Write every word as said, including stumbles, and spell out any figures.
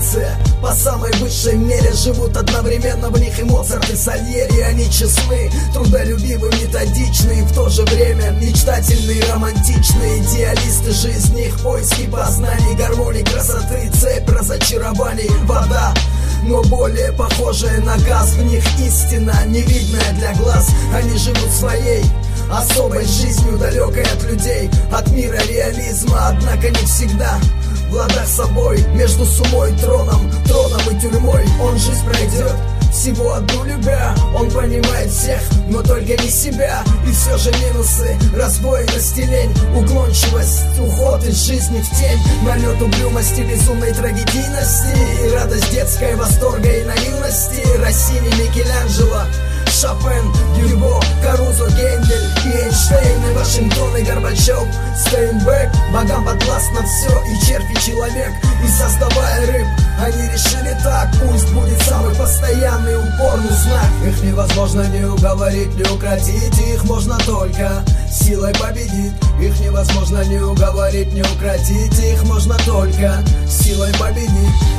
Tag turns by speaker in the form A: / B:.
A: традиция. По самой высшей мере живут одновременно в них и Моцарт, и Сальери. Они честны, трудолюбивы, методичны, и в то же время мечтательные, романтичные. Идеалисты жизни, их поиски познаний, гармонии, красоты, цепь разочарований. Вода, но более похожая на газ. В них истина, невидная для глаз. Они живут своей особой жизнью, далекой от людей, от мира реализма. Однако не всегда в ладах с собой, между сумой, троном, троном и тюрьмой. Он жизнь пройдет, всего одну любя. Он понимает всех, но только не себя. И все же минусы: разбойность и лень, уклончивость, уход из жизни в тень, налет угрюмости, безумной трагедийности и радость детской восторга и наивности. Россини, Микеланджело, Шопен, Дюрго, Карузо, Гендель и Эйнштейн, и Вашингтон, и Горбачев, Стейнбек. Богам подвластно все, и червь, и человек. И создавая рыб, они решили так: пусть будет самый постоянный упорный знак. Их невозможно ни уговорить, ни укротить, их можно только силой победить. Их невозможно ни уговорить, ни укротить, их можно только силой победить.